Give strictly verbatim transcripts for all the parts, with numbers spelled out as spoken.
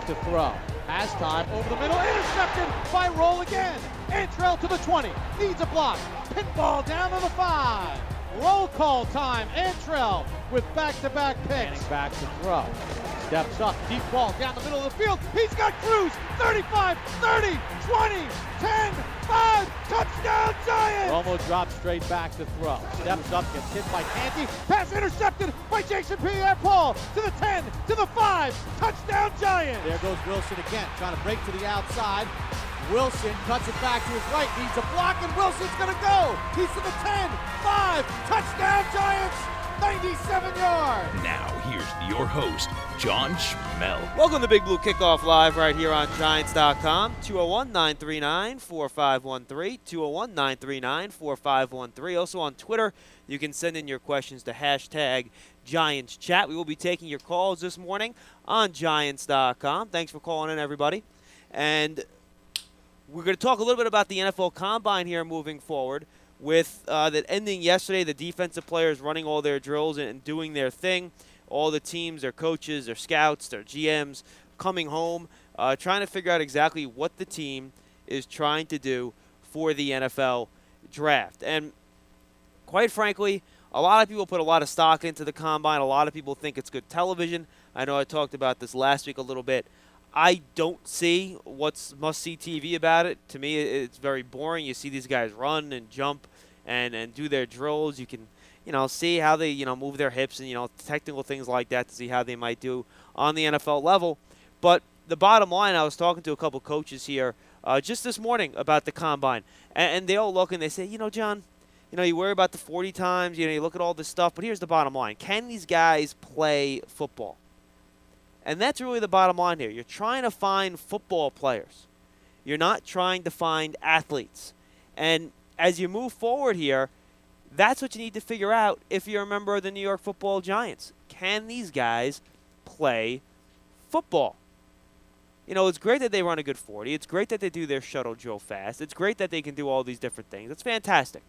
to throw. Has time over the middle. Intercepted by Roll again. Antrell to the twenty. Needs a block. Pinball down to the five. Roll call time. Antrell with back-to-back picks. Manning back to throw. Steps up. Deep ball down the middle of the field. He's got Cruz. thirty-five, thirty, twenty, ten, five. Touchdown Giants! Romo drops straight back to throw. Steps up. Gets hit by Canty. Pass intercepted by Jason Pierre-Paul. To the ten. To the five. Touchdown Giants! There goes Wilson again. Trying to break to the outside. Wilson cuts it back to his right, needs a block, and Wilson's going to go. He's to the ten, five, touchdown Giants, ninety-seven yards. Now here's your host, John Schmel. Welcome to Big Blue Kickoff Live right here on Giants dot com. two oh one, nine three nine, four five one three, two oh one, nine three nine, four five one three. Also on Twitter, you can send in your questions to hashtag Giants Chat. We will be taking your calls this morning on Giants dot com. Thanks for calling in, everybody. And we're going to talk a little bit about the N F L Combine here moving forward with uh, that ending yesterday, the defensive players running all their drills and, and doing their thing, all the teams, their coaches, their scouts, their G Ms coming home, uh, trying to figure out exactly what the team is trying to do for the N F L draft. And quite frankly, a lot of people put a lot of stock into the Combine. A lot of people think it's good television. I know I talked about this last week a little bit. I don't see what's must-see T V about it. To me, it's very boring. You see these guys run and jump and, and do their drills. You can, you know, see how they, you know, move their hips and, you know, technical things like that to see how they might do on the N F L level. But the bottom line, I was talking to a couple coaches here uh, just this morning about the Combine, and, and they all look and they say, you know, John, you know, you worry about the forty times, you know, you look at all this stuff, but here's the bottom line. Can these guys play football? And that's really the bottom line here. You're trying to find football players. You're not trying to find athletes. And as you move forward here, that's what you need to figure out if you're a member of the New York Football Giants. Can these guys play football? You know, it's great that they run a good forty. It's great that they do their shuttle drill fast. It's great that they can do all these different things. It's fantastic.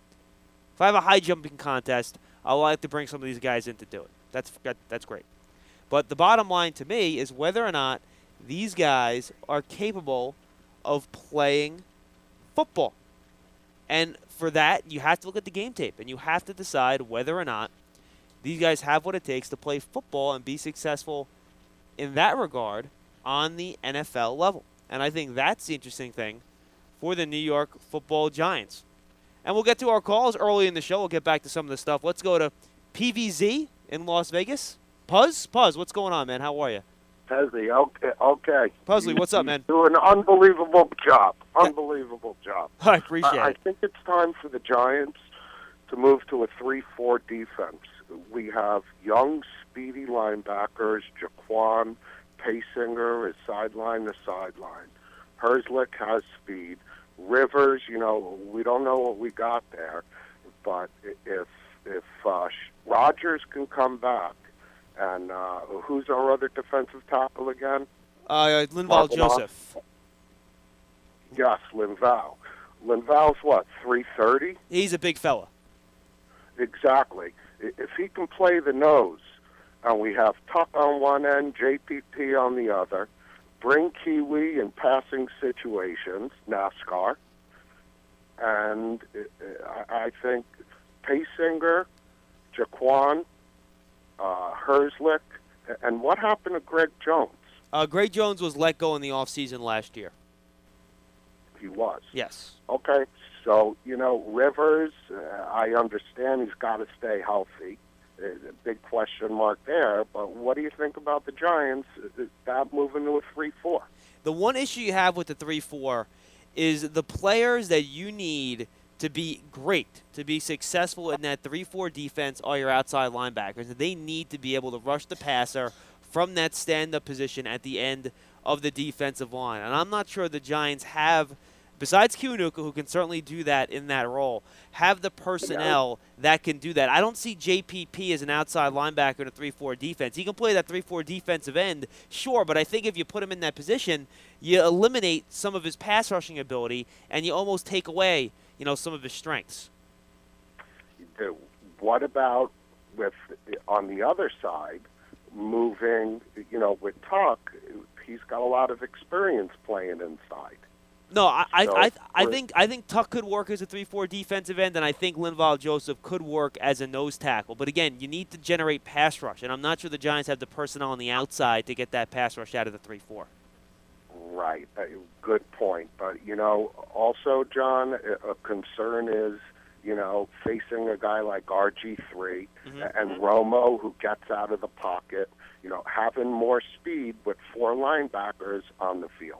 If I have a high jumping contest, I'd like to bring some of these guys in to do it. That's that's great. But the bottom line to me is whether or not these guys are capable of playing football. And for that, you have to look at the game tape, and you have to decide whether or not these guys have what it takes to play football and be successful in that regard on the N F L level. And I think that's the interesting thing for the New York Football Giants. And we'll get to our calls early in the show. We'll get back to some of the stuff. Let's go to P V Z in Las Vegas. Puzz? Puzz, what's going on, man? How are you? Puzzy, okay. okay. Puzzly, what's up, man? Do an unbelievable job. Unbelievable job. I appreciate I, it. I think it's time for the Giants to move to a three four defense. We have young, speedy linebackers. Jaquan Paysinger is sideline to sideline. Herzlich has speed. Rivers, you know, we don't know what we got there, but if if uh, Rodgers can come back, and uh, who's our other defensive tackle again? Uh, Linval Joseph. Yes, Linval. Linval's what, three thirty? He's a big fella. Exactly. If he can play the nose, and we have Tuck on one end, J P P on the other, bring Kiwi in passing situations, NASCAR, and I think Paysinger, Jaquan, uh, Herzlich, and what happened to Greg Jones? Uh, Greg Jones was let go in the offseason last year. He was? Yes. Okay, so, you know, Rivers, uh, I understand he's got to stay healthy. There's a big question mark there, but what do you think about the Giants? Is that moving to a three four? The one issue you have with the three four is the players that you need to be great, to be successful in that three four defense are your outside linebackers. They need to be able to rush the passer from that stand-up position at the end of the defensive line. And I'm not sure the Giants have, besides Kiwanuka, who can certainly do that in that role, have the personnel that can do that. I don't see J P P as an outside linebacker in a three four defense. He can play that three four defensive end, sure, but I think if you put him in that position, you eliminate some of his pass rushing ability and you almost take away, you know, some of his strengths. What about with, on the other side, moving, you know, with Tuck, He's got a lot of experience playing inside. No, I I, So, I, I for- think I think Tuck could work as a three four defensive end, and I think Linval Joseph could work as a nose tackle. But again, you need to generate pass rush, and I'm not sure the Giants have the personnel on the outside to get that pass rush out of the three four. Right. Uh, Good point. But, you know, also, John, a a concern is, you know, facing a guy like R G three Mhm. and Romo, who gets out of the pocket, you know, having more speed with four linebackers on the field.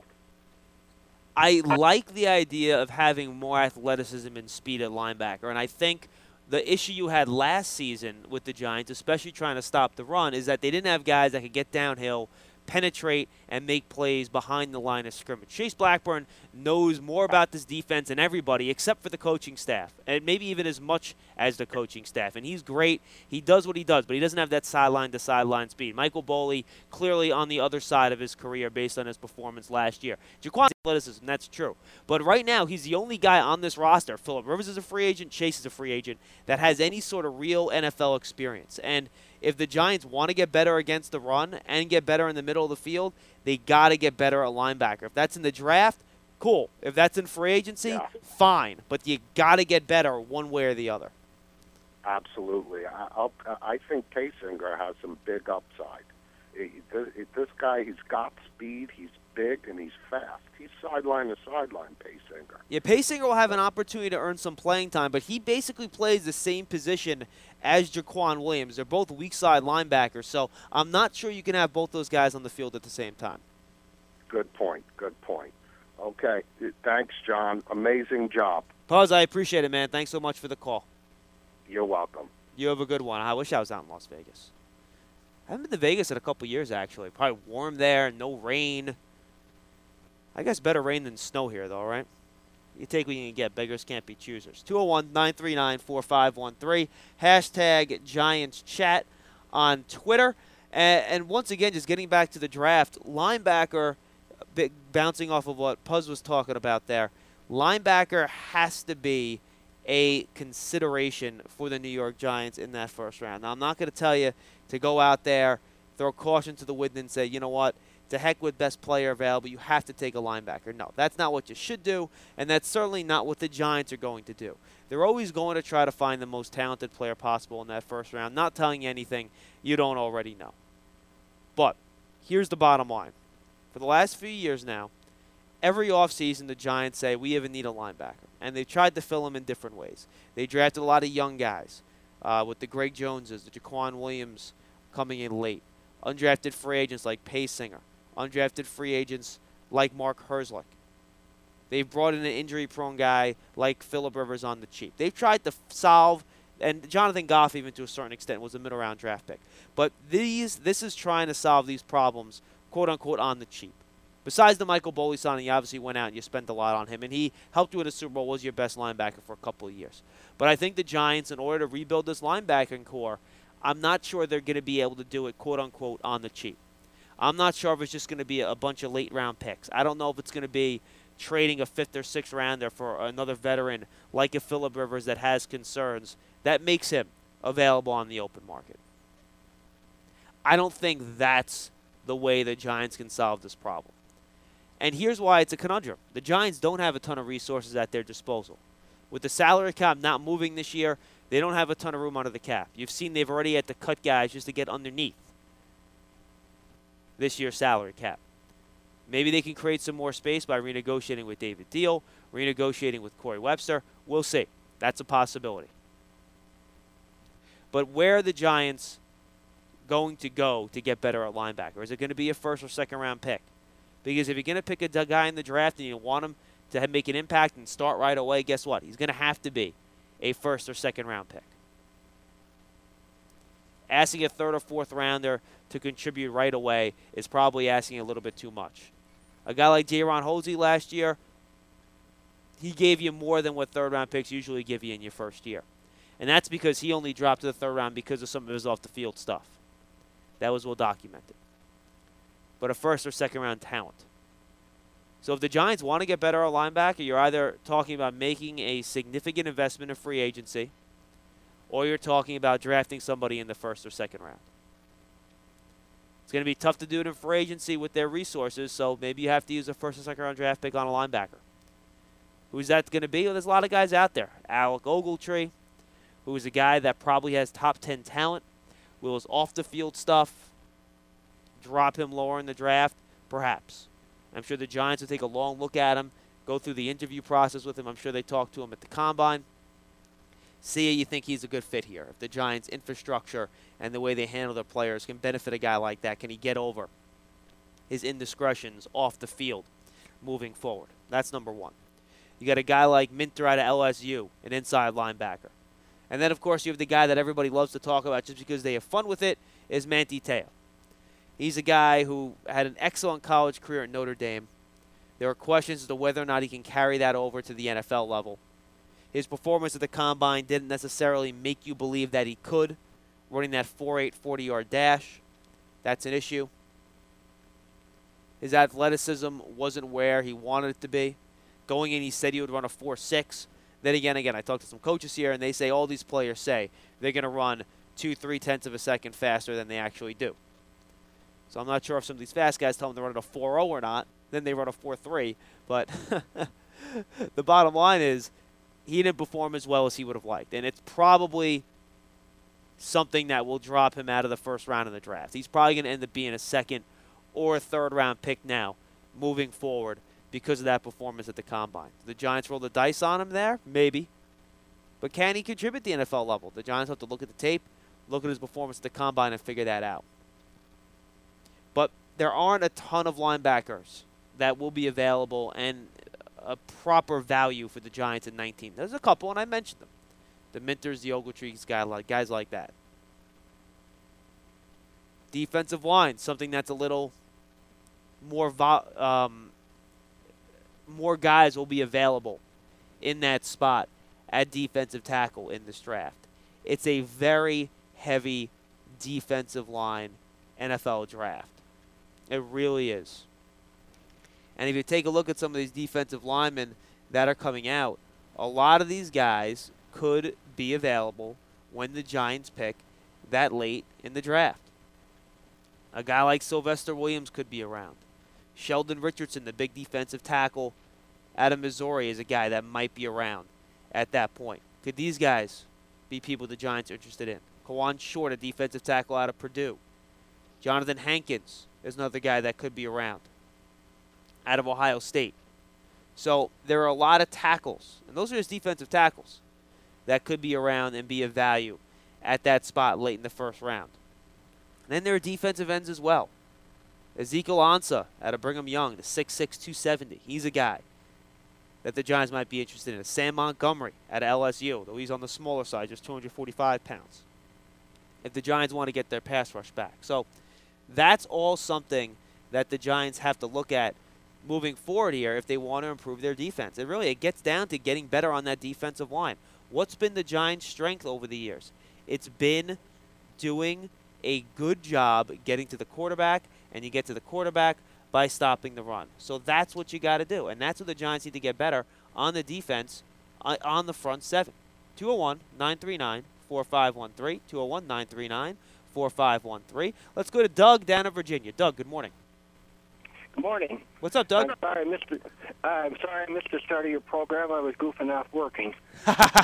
I like the idea of having more athleticism and speed at linebacker, and I think the issue you had last season with the Giants, especially trying to stop the run, is that they didn't have guys that could get downhill, penetrate, and make plays behind the line of scrimmage. Chase Blackburn knows more about this defense than everybody except for the coaching staff, and maybe even as much as the coaching staff. And he's great. He does what he does, but he doesn't have that sideline-to-sideline speed. Michael Boley clearly on the other side of his career based on his performance last year. Jaquan's athleticism, that's true. But right now, he's the only guy on this roster. Phillip Rivers is a free agent. Chase is a free agent that has any sort of real N F L experience. And if the Giants want to get better against the run and get better in the middle of the field, they got to get better at linebacker. If that's in the draft, cool. If that's in free agency, Yeah. fine. But you got to get better one way or the other. Absolutely. I, I'll, I think Paysinger has some big upside. He, this, this guy, he's got speed, he's big, and he's fast. He's sideline to sideline, Paysinger. Yeah, Paysinger will have an opportunity to earn some playing time, but he basically plays the same position as Jaquan Williams. They're both weak side linebackers, so I'm not sure you can have both those guys on the field at the same time. Good point. Good point. Okay. Thanks, John. Amazing job. Puz, I appreciate it, man. Thanks so much for the call. You're welcome. You have a good one. I wish I was out in Las Vegas. I haven't been to Vegas in a couple years, actually. Probably warm there, no rain. I guess better rain than snow here, though, right? You take what you can get. Beggars can't be choosers. two oh one, nine three nine, four five one three. Hashtag Giants Chat on Twitter. And, and once again, just getting back to the draft, linebacker, big, bouncing off of what Puz was talking about there, linebacker has to be a consideration for the New York Giants in that first round. Now, I'm not going to tell you to go out there, throw caution to the wind and say, you know what, to heck with best player available, you have to take a linebacker. No, that's not what you should do, and that's certainly not what the Giants are going to do. They're always going to try to find the most talented player possible in that first round, not telling you anything you don't already know. But here's the bottom line. For the last few years now, every offseason the Giants say, we even need a linebacker. And they've tried to fill them in different ways. They drafted a lot of young guys uh, with the Greg Joneses, the Jaquan Williams coming in late. Undrafted free agents like Paysinger. Undrafted free agents like Mark Herzlich. They've brought in an injury-prone guy like Phillip Rivers on the cheap. They've tried to f- solve, and Jonathan Goff even to a certain extent was a middle-round draft pick. But these, this is trying to solve these problems, quote-unquote, on the cheap. Besides the Michael Boley signing, you obviously went out and you spent a lot on him, and he helped you win a Super Bowl, was your best linebacker for a couple of years. But I think the Giants, in order to rebuild this linebacking core, I'm not sure they're going to be able to do it, quote-unquote, on the cheap. I'm not sure if it's just going to be a bunch of late-round picks. I don't know if it's going to be trading a fifth or sixth rounder for another veteran like a Phillip Rivers that has concerns that makes him available on the open market. I don't think that's the way the Giants can solve this problem. And here's why it's a conundrum. The Giants don't have a ton of resources at their disposal. With the salary cap not moving this year, they don't have a ton of room under the cap. You've seen they've already had to cut guys just to get underneath this year's salary cap. Maybe they can create some more space by renegotiating with David Deal, renegotiating with Corey Webster. We'll see. That's a possibility. But where are the Giants going to go to get better at linebacker? Is it going to be a first or second round pick? Because if you're going to pick a guy in the draft and you want him to make an impact and start right away, guess what? He's going to have to be a first or second round pick. Asking a third or fourth rounder to contribute right away is probably asking a little bit too much. A guy like Jaron Hosey last year, he gave you more than what third round picks usually give you in your first year. And that's because he only dropped to the third round because of some of his off-the-field stuff. That was well documented. But a first or second round talent. So if the Giants want to get better at linebacker, you're either talking about making a significant investment in free agency, or you're talking about drafting somebody in the first or second round. It's going to be tough to do it in free agency with their resources, so maybe you have to use a first or second round draft pick on a linebacker. Who's that going to be? Well, there's a lot of guys out there. Alec Ogletree, who is a guy that probably has top ten talent, will his off-the-field stuff drop him lower in the draft? Perhaps. I'm sure the Giants will take a long look at him, go through the interview process with him. I'm sure they talk to him at the Combine. See if you think he's a good fit here. If the Giants' infrastructure and the way they handle their players can benefit a guy like that, can he get over his indiscretions off the field moving forward? That's number one. You got a guy like Minter out of L S U, an inside linebacker. And then, of course, you have the guy that everybody loves to talk about just because they have fun with it, is Manti Te'o. He's a guy who had an excellent college career at Notre Dame. There are questions as to whether or not he can carry that over to the N F L level. His performance at the Combine didn't necessarily make you believe that he could, running that four eight forty-yard dash. That's an issue. His athleticism wasn't where he wanted it to be. Going in, he said he would run a four six. Then again, again, I talked to some coaches here, and they say all these players say they're going to run two, three-tenths of a second faster than they actually do. So I'm not sure if some of these fast guys tell them they're running a four oh or not. Then they run a four three. But the bottom line is he didn't perform as well as he would have liked. And it's probably something that will drop him out of the first round of the draft. He's probably going to end up being a second or a third-round pick now moving forward because of that performance at the Combine. The Giants roll the dice on him there? Maybe. But can he contribute at the N F L level? The Giants have to look at the tape, look at his performance at the Combine, and figure that out. But there aren't a ton of linebackers that will be available and a proper value for the Giants in nineteen. There's a couple, and I mentioned them. The Minters, the Ogletrees, guy, like, guys like that. Defensive line, something that's a little more vo- um, more guys will be available in that spot at defensive tackle in this draft. It's a very heavy defensive line N F L draft. It really is. And if you take a look at some of these defensive linemen that are coming out, a lot of these guys could be available when the Giants pick that late in the draft. A guy like Sylvester Williams could be around. Sheldon Richardson, the big defensive tackle out of Missouri, is a guy that might be around at that point. Could these guys be people the Giants are interested in? Kawan Short, a defensive tackle out of Purdue. Jonathan Hankins is another guy that could be around out of Ohio State. So there are a lot of tackles, and those are just defensive tackles, that could be around and be of value at that spot late in the first round. And then there are defensive ends as well. Ezekiel Ansah out of Brigham Young, the six six, two seventy. He's a guy that the Giants might be interested in. Sam Montgomery out of L S U, though he's on the smaller side, just two hundred forty-five pounds, if the Giants want to get their pass rush back. So that's all something that the Giants have to look at moving forward here if they want to improve their defense. It really it gets down to getting better on that defensive line. What's been the Giants' strength over the years? It's been doing a good job getting to the quarterback, and you get to the quarterback by stopping the run. So that's what you got to do, and that's what the Giants need to get better on the defense uh, on the front seven. two oh one, nine three nine, four five one three, two oh one, nine three nine, four five one three. Let's go to Doug down in Virginia. Doug, good morning. Good morning. What's up, Doug? I'm sorry, I missed the, uh, I'm sorry I missed the start of your program. I was goofing off working. uh,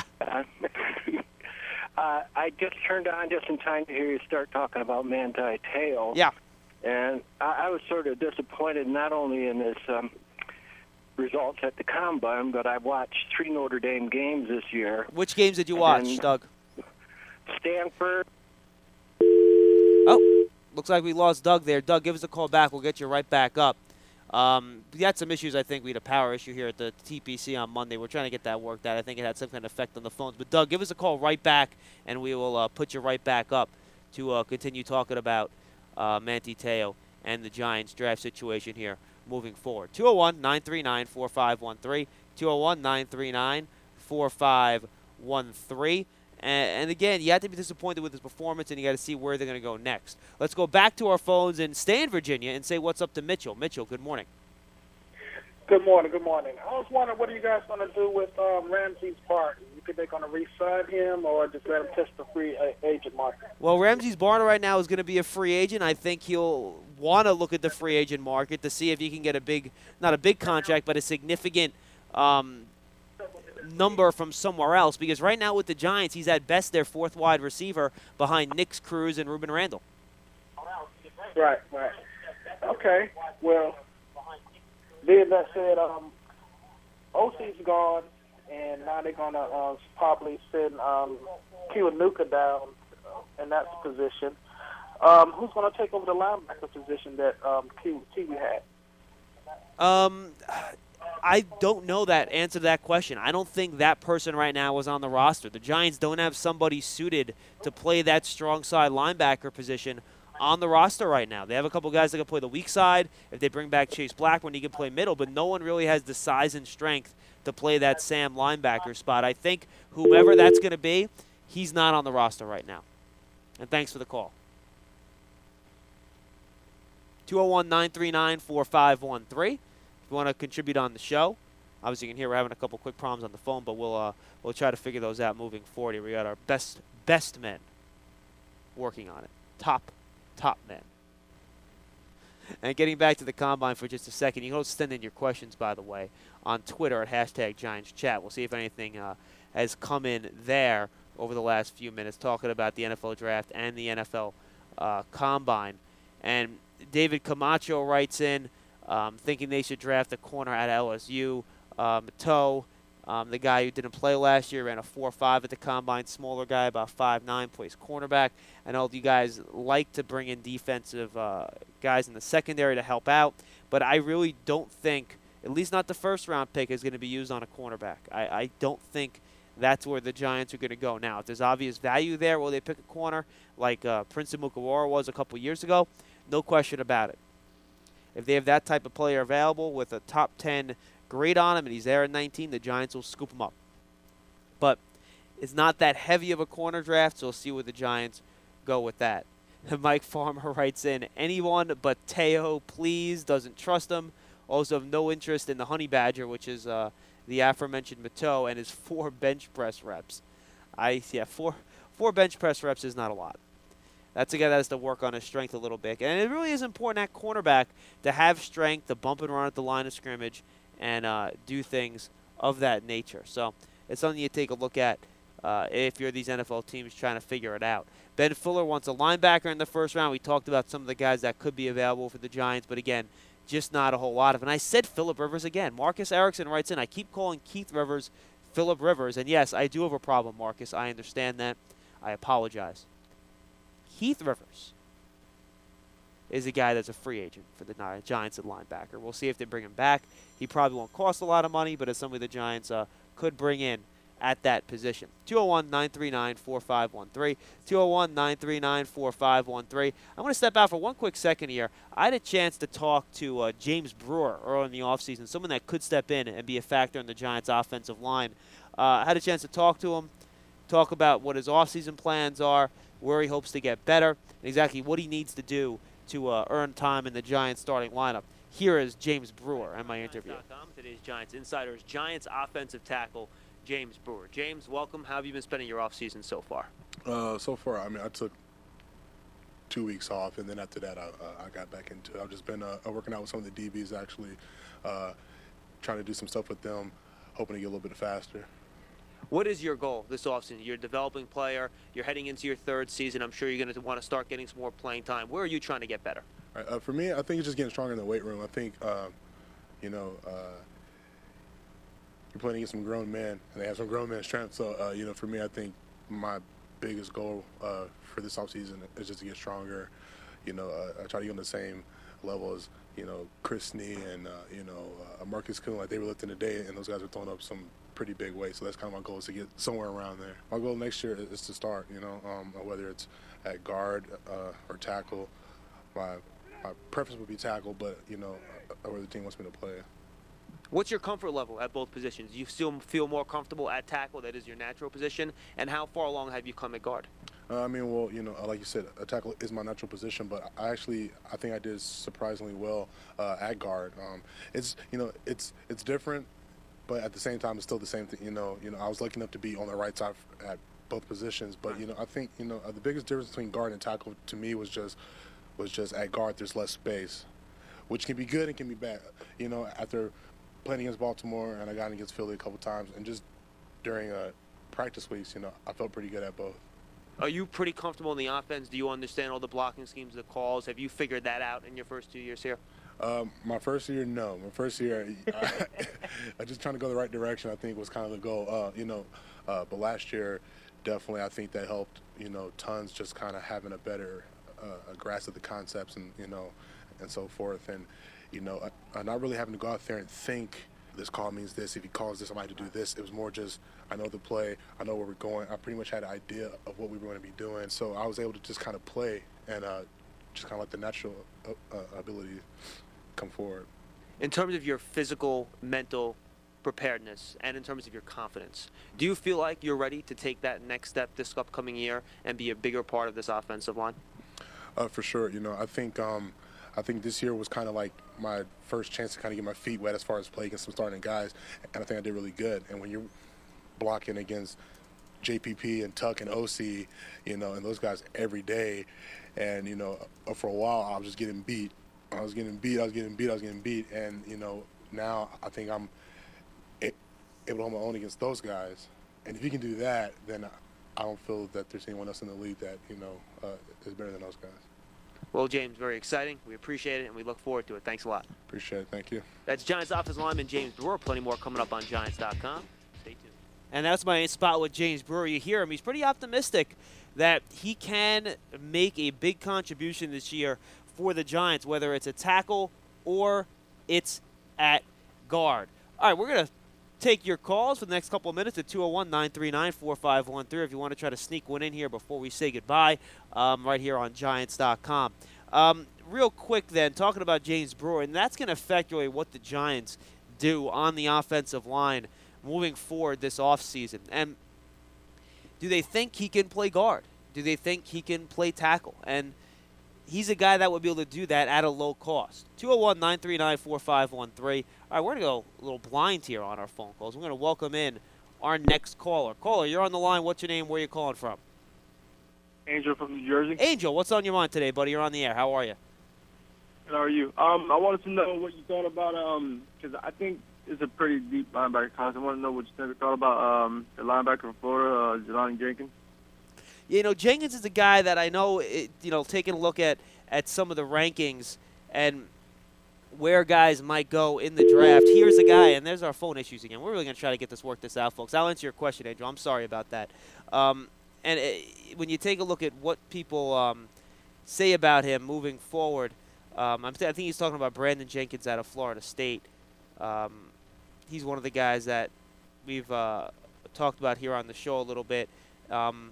uh, I just turned on just in time to hear you start talking about Manti Te'o. Yeah. And I, I was sort of disappointed not only in his um, results at the Combine, but I watched three Notre Dame games this year. Which games did you watch, and Doug? Stanford. Oh, looks like we lost Doug there. Doug, give us a call back. We'll get you right back up. Um, we had some issues, I think. We had a power issue here at the T P C on Monday. We're trying to get that worked out. I think it had some kind of effect on the phones. But, Doug, give us a call right back, and we will uh, put you right back up to uh, continue talking about uh, Manti Te'o and the Giants draft situation here moving forward. two oh one, nine three nine, four five one three, two oh one, nine three nine, four five one three. And again, you have to be disappointed with his performance, and you got to see where they're going to go next. Let's go back to our phones and stay in Virginia and say what's up to Mitchell. Mitchell, good morning. Good morning. Good morning. I was wondering, what are you guys going to do with um, Ramsey's Barton? You think they're going to re-sign him or just let him test the free uh, agent market? Well, Ramses Barner right now is going to be a free agent. I think he'll want to look at the free agent market to see if he can get a big, not a big contract, but a significant um, number from somewhere else. Because right now with the Giants, he's at best their fourth wide receiver behind Nix Cruz and Ruben Randall. Right, right. Okay. Well, being that said, um, O C's gone, and now they're going to uh, probably send um, Kiwanuka down in that position. Um, who's going to take over the linebacker position that um, Kiwi had? Um, I don't know that answer to that question. I don't think that person right now is on the roster. The Giants don't have somebody suited to play that strong side linebacker position on the roster right now. They have a couple guys that can play the weak side. If they bring back Chase Blackburn, he can play middle, but no one really has the size and strength to play that Sam linebacker spot. I think whomever that's going to be, he's not on the roster right now. And thanks for the call. two oh one, nine three nine, four five one three. If you want to contribute on the show, obviously you can hear we're having a couple quick problems on the phone, but we'll uh, we'll try to figure those out moving forward. We got our best best men working on it. Top top men. And getting back to the Combine for just a second, you can also send in your questions, by the way, on Twitter at hashtag Giants Chat. We'll see if anything uh, has come in there over the last few minutes, talking about the N F L Draft and the N F L uh, Combine. And David Camacho writes in, um, thinking they should draft a corner at L S U. Um, Toe, um, the guy who didn't play last year, ran a four five at the Combine, smaller guy, about five nine, plays cornerback. I know you guys like to bring in defensive uh, guys in the secondary to help out, but I really don't think, at least not the first round pick, is going to be used on a cornerback. I, I don't think that's where the Giants are going to go. Now, if there's obvious value there, will they pick a corner like uh, Prince Amukamara was a couple years ago? No question about it. If they have that type of player available with a top ten grade on him and he's there at nineteen, the Giants will scoop him up. But it's not that heavy of a corner draft, so we'll see where the Giants go with that. Mike Farmer writes in, anyone but Teo, please, doesn't trust him. Also have no interest in the Honey Badger, which is uh, the aforementioned Mateau, and his four bench press reps. I yeah, four four bench press reps is not a lot. That's a guy that has to work on his strength a little bit. And it really is important at cornerback to have strength, to bump and run at the line of scrimmage, and uh, do things of that nature. So it's something you take a look at uh, if you're these N F L teams trying to figure it out. Ben Fuller wants a linebacker in the first round. We talked about some of the guys that could be available for the Giants, but again, just not a whole lot of. And I said Phillip Rivers again. Marcus Erickson writes in, I keep calling Keith Rivers Phillip Rivers. And yes, I do have a problem, Marcus. I understand that. I apologize. Keith Rivers is a guy that's a free agent for the Giants at linebacker. We'll see if they bring him back. He probably won't cost a lot of money, but it's somebody the Giants uh, could bring in at that position. two oh one, nine three nine, four five one three. two oh one, nine three nine, four five one three. I'm going to step out for one quick second here. I had a chance to talk to uh, James Brewer early in the offseason, someone that could step in and be a factor in the Giants' offensive line. Uh, I had a chance to talk to him, talk about what his offseason plans are, where he hopes to get better, and exactly what he needs to do to uh, earn time in the Giants starting lineup. Here is James Brewer and my interview. Today's Giants Insiders, Giants offensive tackle James Brewer. James, welcome. How have you been spending your offseason so far? Uh, so far, I mean, I took two weeks off, and then after that, I, uh, I got back into it. I've just been uh, working out with some of the D Bs, actually, uh, trying to do some stuff with them, hoping to get a little bit faster. What is your goal this offseason? You're a developing player. You're heading into your third season. I'm sure you're going to want to start getting some more playing time. Where are you trying to get better? Right, uh, for me, I think it's just getting stronger in the weight room. I think, uh, you know, uh, you're playing against some grown men, and they have some grown men strength. So, uh, you know, for me, I think my biggest goal uh, for this offseason is just to get stronger. You know, uh, I try to get on the same level as, you know, Chris Snee and, uh, you know, uh, Marcus Kuhn. Like, they were lifting today, and those guys were throwing up some pretty big weight. So that's kind of my goal, is to get somewhere around there. My goal next year is to start, you know, um, whether it's at guard uh, or tackle. My, my preference would be tackle, but, you know, where the team wants me to play. What's your comfort level at both positions? Do you still feel more comfortable at tackle, that is your natural position, and how far along have you come at guard? Uh, I mean, well, you know, like you said, a tackle is my natural position, but I actually, I think I did surprisingly well uh, at guard. Um, it's, you know, it's it's different, but at the same time, it's still the same thing. You know, you know, I was lucky enough to be on the right side at both positions, but you know, I think, you know, uh, the biggest difference between guard and tackle to me was just was just at guard there's less space, which can be good and can be bad. You know, after playing against Baltimore and I got against Philly a couple times, and just during uh, practice weeks, you know, I felt pretty good at both. Are you pretty comfortable in the offense? Do you understand all the blocking schemes, the calls? Have you figured that out in your first two years here? Um, my first year, no. My first year, I, I just trying to go the right direction, I think, was kind of the goal. Uh, you know, uh, but last year, definitely, I think that helped, you know, tons just kind of having a better uh, a grasp of the concepts and, you know, and so forth. And, you know, uh, not really having to go out there and think this call means this. If he calls this, I might have to do this. It was more just, I know the play, I know where we're going. I pretty much had an idea of what we were going to be doing. So I was able to just kind of play and uh, just kind of let the natural uh, ability come forward. In terms of your physical, mental preparedness and in terms of your confidence, do you feel like you're ready to take that next step this upcoming year and be a bigger part of this offensive line? Uh, for sure. You know, I think um, I think this year was kind of like my first chance to kind of get my feet wet as far as playing against some starting guys, and I think I did really good. And when you're blocking against J P P and Tuck and O C, you know, and those guys every day, and, you know, for a while I was just getting beat. I was getting beat, I was getting beat, I was getting beat, and, you know, now I think I'm able to hold my own against those guys. And if you can do that, then I don't feel that there's anyone else in the league that, you know, uh, is better than those guys. Well, James, very exciting. We appreciate it, and we look forward to it. Thanks a lot. Appreciate it. Thank you. That's Giants offensive lineman James Brewer. Plenty more coming up on Giants dot com. Stay tuned. And that's my spot with James Brewer. You hear him. He's pretty optimistic that he can make a big contribution this year for the Giants, whether it's a tackle or it's at guard. All right, we're going to take your calls for the next couple of minutes at two oh one, nine three nine, four five one three if you want to try to sneak one in here before we say goodbye, um, right here on Giants dot com. Um, real quick then, talking about James Brewer, and that's going to affect really what the Giants do on the offensive line moving forward this offseason. And do they think he can play guard? Do they think he can play tackle? And he's a guy that would be able to do that at a low cost. two oh one, nine three nine, four five one three. All right, we're going to go a little blind here on our phone calls. We're going to welcome in our next caller. Caller, you're on the line. What's your name? Where are you calling from? Angel from New Jersey. Angel, what's on your mind today, buddy? You're on the air. How are you? How are you? Um, I wanted to know what you thought about, um, because I think it's a pretty deep linebacker class. I want to know what you thought about um, the linebacker from Florida, uh, Jelani Jenkins. You know, Jenkins is a guy that I know, it, you know, taking a look at, at some of the rankings and where guys might go in the draft. Here's a guy, and there's our phone issues again. We're really going to try to get this work this out, folks. I'll answer your question, Angel. I'm sorry about that. Um, and it, when you take a look at what people um, say about him moving forward, um, I'm th- I think he's talking about Brandon Jenkins out of Florida State. Um, he's one of the guys that we've uh, talked about here on the show a little bit. Um,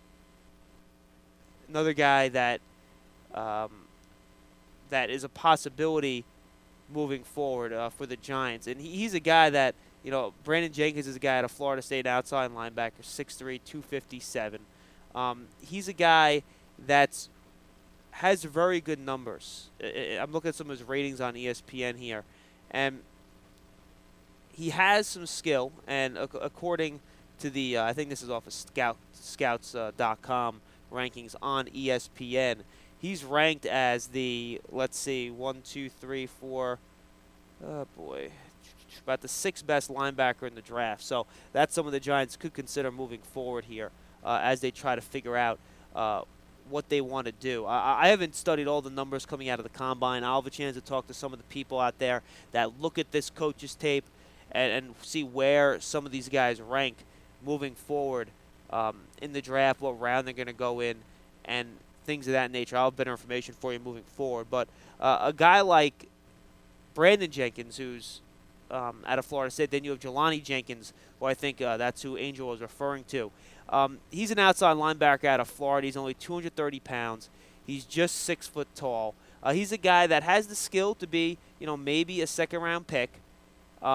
another guy that um, that is a possibility moving forward uh, for the Giants. And he, he's a guy that, you know, Brandon Jenkins is a guy out of Florida State, outside linebacker, six three, two fifty-seven. Um, he's a guy that's has very good numbers. I'm looking at some of his ratings on E S P N here. And he has some skill, and according to the, uh, I think this is off of Scout, Scouts dot com rankings on E S P N, he's ranked as the, let's see, one, two, three, four, oh boy, about the sixth best linebacker in the draft. So that's someone the Giants could consider moving forward here uh, as they try to figure out uh, what they want to do. I, I haven't studied all the numbers coming out of the Combine. I'll have a chance to talk to some of the people out there that look at this coach's tape and, and see where some of these guys rank moving forward um, in the draft, what round they're going to go in, and things of that nature. I'll have better information for you moving forward. But uh, a guy like Brandon Jenkins, who's um, out of Florida State, then you have Jelani Jenkins, who I think uh, that's who Angel was referring to. Um, he's an outside linebacker out of Florida. He's only two hundred thirty pounds. He's just six foot tall. Uh, he's a guy that has the skill to be, you know, maybe a second round pick. Um,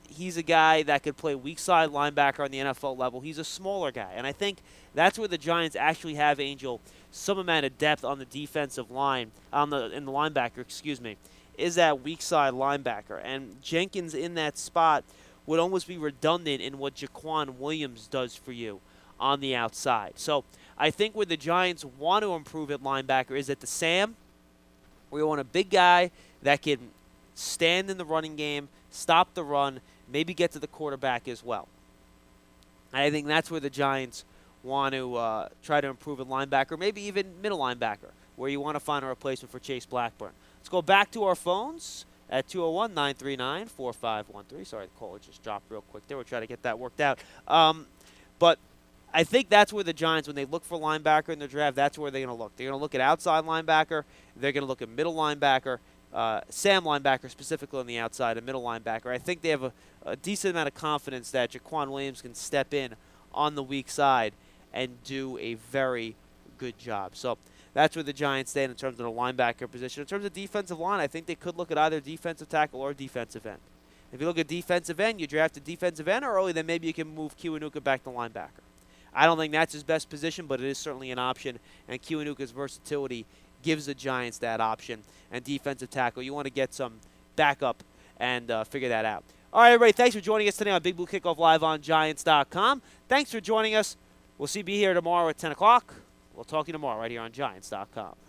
he's a guy that could play weak side linebacker on the N F L level. He's a smaller guy, and I think that's where the Giants actually have, Angel, some amount of depth on the defensive line, on the in the linebacker, excuse me, is that weak side linebacker. And Jenkins in that spot would almost be redundant in what Jaquan Williams does for you on the outside. So I think where the Giants want to improve at linebacker is at the Sam. We want a big guy that can stand in the running game, stop the run, maybe get to the quarterback as well. And I think that's where the Giants want to uh, try to improve at linebacker, maybe even middle linebacker, where you want to find a replacement for Chase Blackburn. Let's go back to our phones at two oh one, nine three nine, four five one three. Sorry, the caller just dropped real quick there. We'll try to get that worked out. Um, but I think that's where the Giants, when they look for linebacker in their draft, that's where they're going to look. They're going to look at outside linebacker. They're going to look at middle linebacker, uh, Sam linebacker specifically on the outside, and middle linebacker. I think they have a, a decent amount of confidence that Jaquan Williams can step in on the weak side and do a very good job. So that's where the Giants stand in terms of the linebacker position. In terms of defensive line, I think they could look at either defensive tackle or defensive end. If you look at defensive end, you draft a defensive end early, then maybe you can move Kiwanuka back to linebacker. I don't think that's his best position, but it is certainly an option, and Kiwanuka's versatility gives the Giants that option. And defensive tackle, you want to get some backup and uh, figure that out. All right, everybody, thanks for joining us today on Big Blue Kickoff Live on Giants dot com. Thanks for joining us. We'll see you here tomorrow at ten o'clock. We'll talk to you tomorrow right here on Giants dot com.